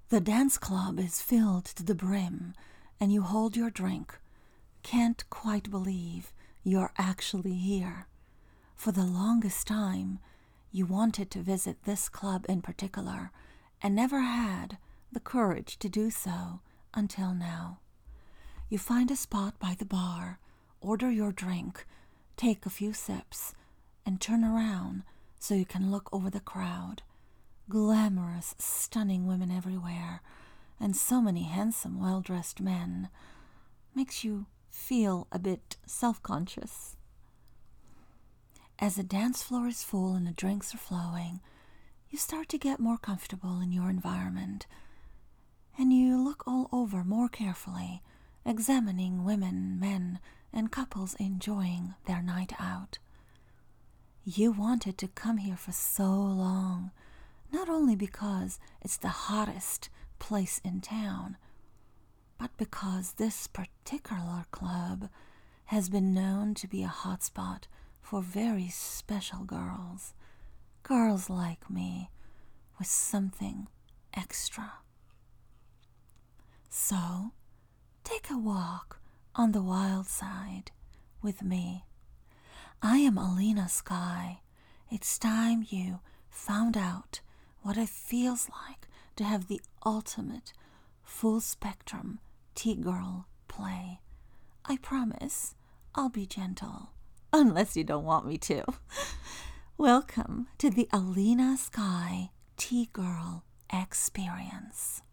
The dance club is filled to the brim, and you hold your drink. Can't quite believe you're actually here. For the longest time, you wanted to visit this club in particular, and never had the courage to do so until now. You find a spot by the bar, order your drink, take a few sips, and turn around so you can look over the crowd. Glamorous, stunning women everywhere, and so many handsome, well-dressed men. Makes you feel a bit self-conscious. As the dance floor is full and the drinks are flowing, you start to get more comfortable in your environment, and you look all over more carefully, examining women, men, and couples enjoying their night out. You wanted to come here for so long, not only because it's the hottest place in town, but because this particular club has been known to be a hotspot for very special girls. Girls like me, with something extra. So, take a walk on the wild side with me. I am Alina Sky. It's time you found out what it feels like to have the ultimate full-spectrum T-girl play. I promise I'll be gentle, unless you don't want me to. Welcome to the Alina Sky T-girl experience.